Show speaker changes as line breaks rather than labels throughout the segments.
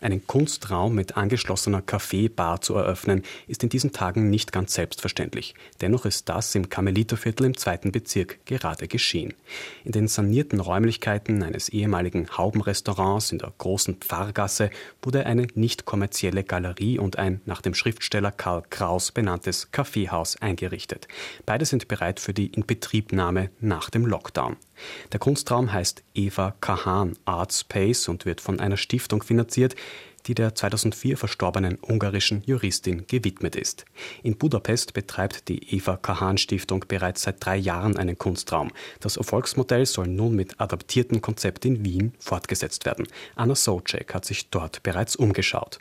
Einen Kunstraum mit angeschlossener Café-Bar zu eröffnen, ist in diesen Tagen nicht ganz selbstverständlich. Dennoch ist das im Karmeliterviertel im 2. Bezirk gerade geschehen. In den sanierten Räumlichkeiten eines ehemaligen Haubenrestaurants in der großen Pfarrgasse wurde eine nicht kommerzielle Galerie und ein nach dem Schriftsteller Karl Kraus benanntes Kaffeehaus eingerichtet. Beide sind bereit für die Inbetriebnahme nach dem Lockdown. Der Kunstraum heißt Eva Kahan Art Space und wird von einer Stiftung finanziert, die der 2004 verstorbenen ungarischen Juristin gewidmet ist. In Budapest betreibt die Eva Kahan Stiftung bereits seit 3 Jahren einen Kunstraum. Das Erfolgsmodell soll nun mit adaptiertem Konzept in Wien fortgesetzt werden. Anna Socek hat sich dort bereits umgeschaut.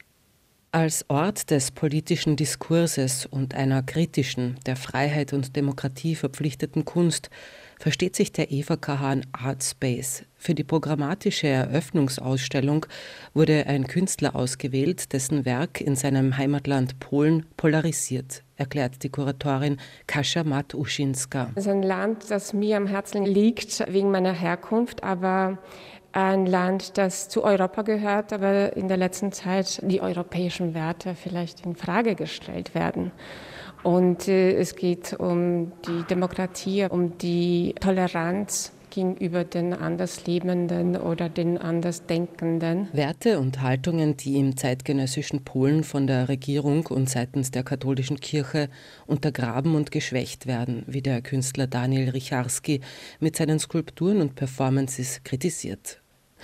Als Ort des politischen Diskurses und einer kritischen, der Freiheit und Demokratie verpflichteten Kunst versteht sich der Eva Kahan Art Space. Für die programmatische Eröffnungsausstellung wurde ein Künstler ausgewählt, dessen Werk in seinem Heimatland Polen polarisiert, erklärt die Kuratorin Kasia Mat-Uschinska.
Es ist ein Land, das mir am Herzen liegt, wegen meiner Herkunft, aber ein Land, das zu Europa gehört, aber in der letzten Zeit die europäischen Werte vielleicht in Frage gestellt werden. Und es geht um die Demokratie, um die Toleranz gegenüber den Anderslebenden oder den Andersdenkenden.
Werte und Haltungen, die im zeitgenössischen Polen von der Regierung und seitens der katholischen Kirche untergraben und geschwächt werden, wie der Künstler Daniel Rycharski mit seinen Skulpturen und Performances kritisiert.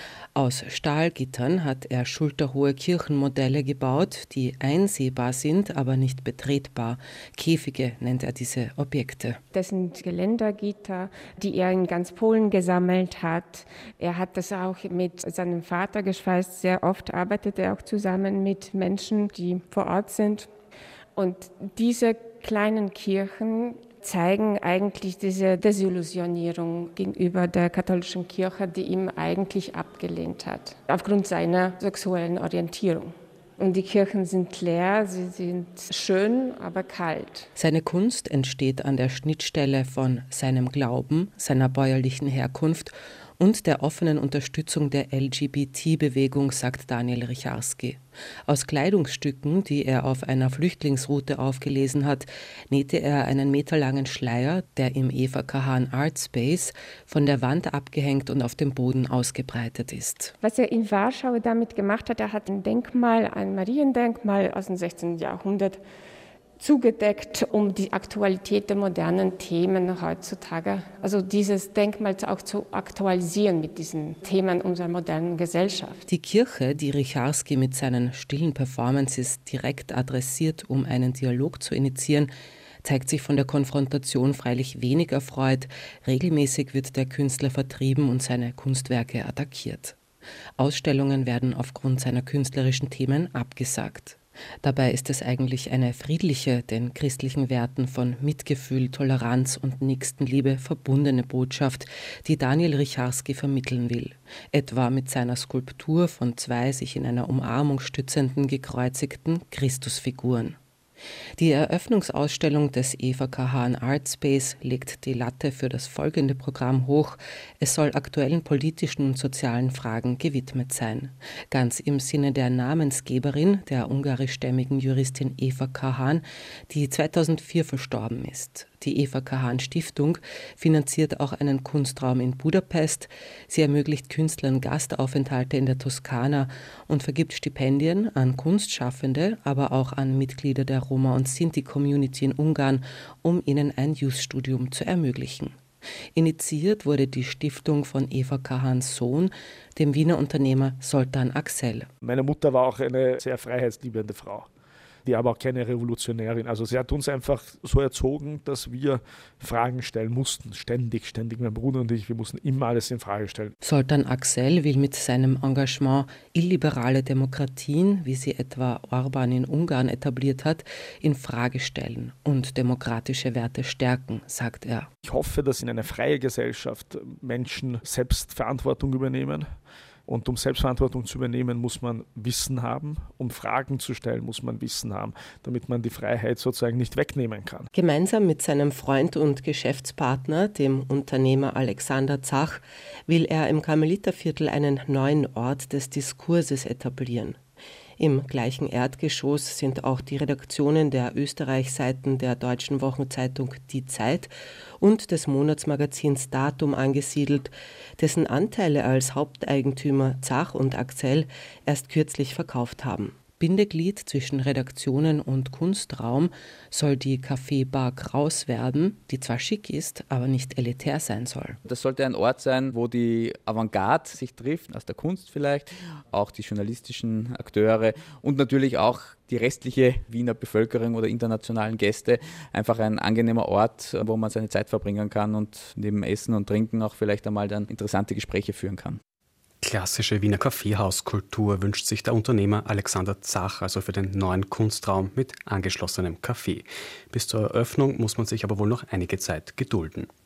Aus Stahlgittern hat er schulterhohe Kirchenmodelle gebaut, die einsehbar sind, aber nicht betretbar. Käfige nennt er diese Objekte.
Das sind Geländergitter, die er in ganz Polen gesammelt hat. Er hat das auch mit seinem Vater geschweißt. Sehr oft arbeitet er auch zusammen mit Menschen, die vor Ort sind. Und diese kleinen Kirchen zeigen eigentlich diese Desillusionierung gegenüber der katholischen Kirche, die ihm eigentlich abgelehnt hat, aufgrund seiner sexuellen Orientierung. Und die Kirchen sind leer, sie sind schön, aber kalt.
Seine Kunst entsteht an der Schnittstelle von seinem Glauben, seiner bäuerlichen Herkunft und der offenen Unterstützung der LGBT-Bewegung, sagt Daniel Rycharski. Aus Kleidungsstücken, die er auf einer Flüchtlingsroute aufgelesen hat, nähte er einen meterlangen Schleier, der im Eva Kahan Art Space von der Wand abgehängt und auf dem Boden ausgebreitet ist.
Was er in Warschau damit gemacht hat, er hat ein Denkmal, ein Mariendenkmal aus dem 16. Jahrhundert, zugedeckt, um die Aktualität der modernen Themen heutzutage, also dieses Denkmal auch zu aktualisieren mit diesen Themen unserer modernen Gesellschaft.
Die Kirche, die Rycharski mit seinen stillen Performances direkt adressiert, um einen Dialog zu initiieren, zeigt sich von der Konfrontation freilich wenig erfreut. Regelmäßig wird der Künstler vertrieben und seine Kunstwerke attackiert. Ausstellungen werden aufgrund seiner künstlerischen Themen abgesagt. Dabei ist es eigentlich eine friedliche, den christlichen Werten von Mitgefühl, Toleranz und Nächstenliebe verbundene Botschaft, die Daniel Rycharski vermitteln will. Etwa mit seiner Skulptur von 2 sich in einer Umarmung stützenden, gekreuzigten Christusfiguren. Die Eröffnungsausstellung des Eva Kahan Art Space legt die Latte für das folgende Programm hoch. Es soll aktuellen politischen und sozialen Fragen gewidmet sein. Ganz im Sinne der Namensgeberin, der ungarischstämmigen Juristin Eva Kahan, die 2004 verstorben ist. Die Eva Kahan Stiftung finanziert auch einen Kunstraum in Budapest. Sie ermöglicht Künstlern Gastaufenthalte in der Toskana und vergibt Stipendien an Kunstschaffende, aber auch an Mitglieder der Roma- und Sinti-Community in Ungarn, um ihnen ein Youth-Studium zu ermöglichen. Initiiert wurde die Stiftung von Eva Kahans Sohn, dem Wiener Unternehmer Zoltán Axel.
Meine Mutter war auch eine sehr freiheitsliebende Frau, die aber auch keine Revolutionärin. Also sie hat uns einfach so erzogen, dass wir Fragen stellen mussten. Ständig. Mein Bruder und ich, wir mussten immer alles in Frage stellen.
Zoltán Axel will mit seinem Engagement illiberale Demokratien, wie sie etwa Orbán in Ungarn etabliert hat, in Frage stellen und demokratische Werte stärken, sagt er.
Ich hoffe, dass in einer freien Gesellschaft Menschen selbst Verantwortung übernehmen. Und um Selbstverantwortung zu übernehmen, muss man Wissen haben. Um Fragen zu stellen, muss man Wissen haben, damit man die Freiheit sozusagen nicht wegnehmen kann.
Gemeinsam mit seinem Freund und Geschäftspartner, dem Unternehmer Alexander Zach, will er im Karmeliterviertel einen neuen Ort des Diskurses etablieren. Im gleichen Erdgeschoss sind auch die Redaktionen der Österreich-Seiten der deutschen Wochenzeitung Die Zeit und des Monatsmagazins Datum angesiedelt, dessen Anteile als Haupteigentümer Zach und Axel erst kürzlich verkauft haben. Bindeglied zwischen Redaktionen und Kunstraum soll die Café-Bar Kraus werden, die zwar schick ist, aber nicht elitär sein soll.
Das sollte ein Ort sein, wo die Avantgarde sich trifft, aus der Kunst vielleicht, auch die journalistischen Akteure und natürlich auch die restliche Wiener Bevölkerung oder internationalen Gäste. Einfach ein angenehmer Ort, wo man seine Zeit verbringen kann und neben Essen und Trinken auch vielleicht einmal dann interessante Gespräche führen kann.
Klassische Wiener Kaffeehauskultur wünscht sich der Unternehmer Alexander Zach also für den neuen Kunstraum mit angeschlossenem Café. Bis zur Eröffnung muss man sich aber wohl noch einige Zeit gedulden.